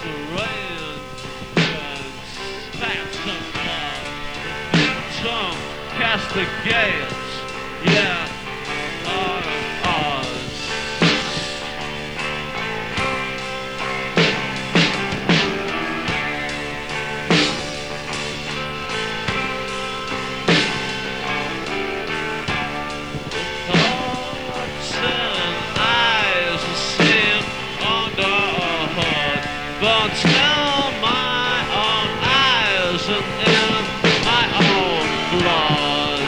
rain and stacks of love. Tongue castigates, yeah, are ours. Thoughts and eyes are seen under a hood, but still my own eyes and in my own blood.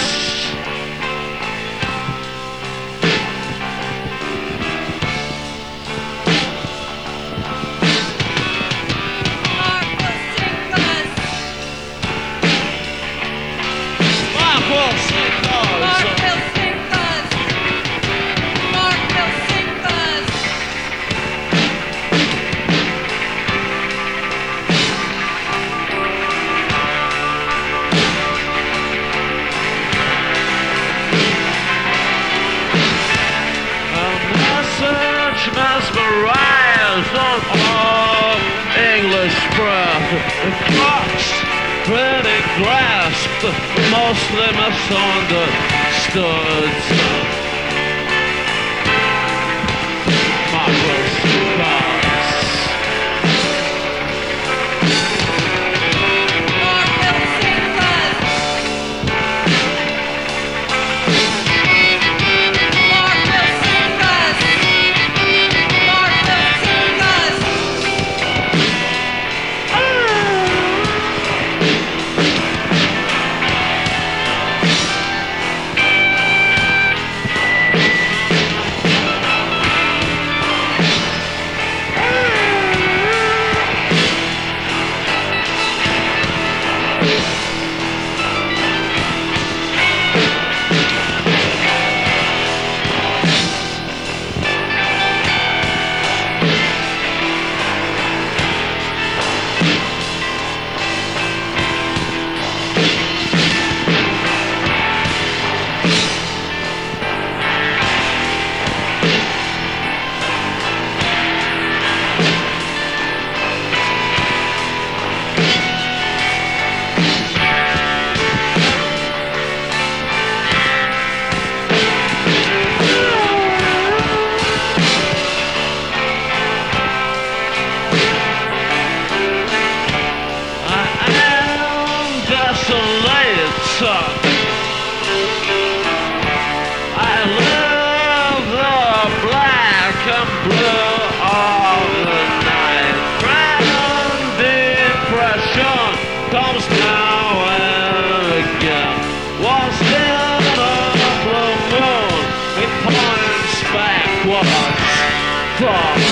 Mark will sink us. Mesmerized on all English breath. The clocks pretty grasp, mostly misunderstood. Marvelous cigars. I live the black and blue of the night. Random depression comes now and again. Once in a blue moon, it points backwards.